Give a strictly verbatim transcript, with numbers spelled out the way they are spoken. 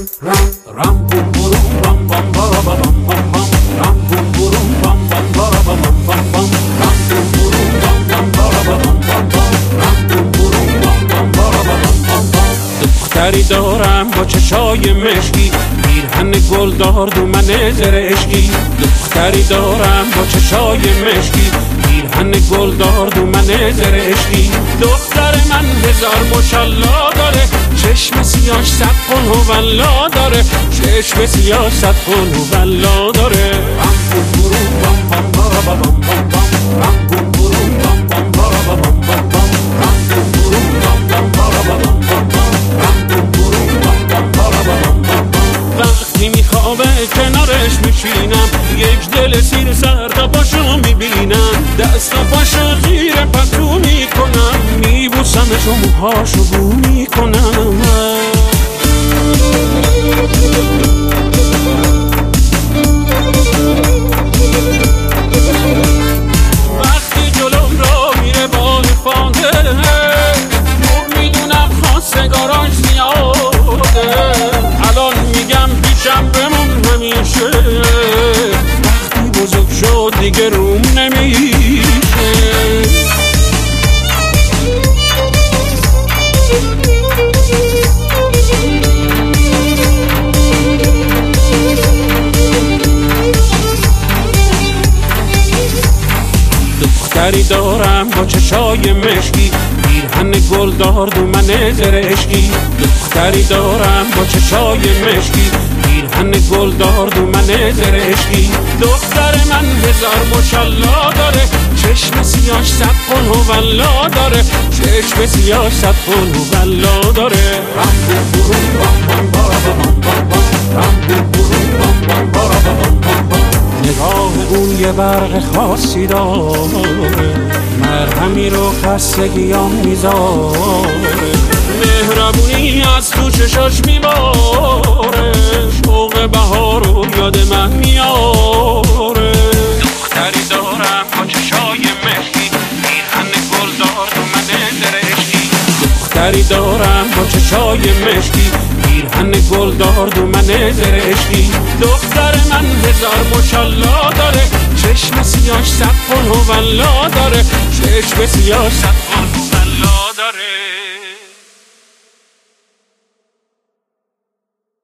رام بوم بوم بام بام بارا بام بام بام رام بوم بوم بام بام بارا بام بام بام رام بوم بوم بام بام بارا بام بام بام رام بوم بوم بام بام بارا بام بام بام دختری دارم با چشای مشکی پیرهن گلدار دومن زرشکی دختری دارم با چشای مشکی پیرهن گلدار دومن زرشکی دختر من هزار ماشاءالله داره چشم سیاش صد قل هوالله داره چشم سیاش صد قل هوالله داره رام بوم بوم بام بام بارا بام بام بام رام بوم بوم بام بام بارا بام بام بام رام بوم بوم بام بام بارا بام بام بام رام بوم بوم بام بام بارا بام بام بام وقتی میخوابه کنارش میشینم یک دل سیر سرد پاشو میبینم دست پاشو غیر پتو میکنم میبوسمش و موهاشو بو میکنم وقتی جلوم را میره با نفانده خوب میدونم خواستگاراش زیاده الان میگم پیشم بمون همیشه وقتی بزرگ شد دیگه روم نمیشه دختری دارم با چشای مشکی پیرهن گلدار دومن زرشکی دختری دارم با چشای مشکی پیرهن گلدار دومن زرشکی دختر من هزار ماشاءالله داره چشم سیاش صد قل هوالله داره چشم سیاش صد قل هوالله داره رام بوم بوم بام بام بارا بام بام بام رام بوم بوم بام بام بارا بام بام بام نگاه اون یه برق خاصی داره مرهمی رو خستگیام میذاره مهربونی از تو چشاش میباره شوق بهار رو یاد من میاره دختری دارم با چشای مشکی پیرهن گلدار دومن زرشکی دختری دارم با چشای مشکی پیرهن گلدار دومن زرشکی دختر من هزار ماشاءالله داره چشم سیاش صد قل هوالله داره چشم سیاش صد قل هوالله داره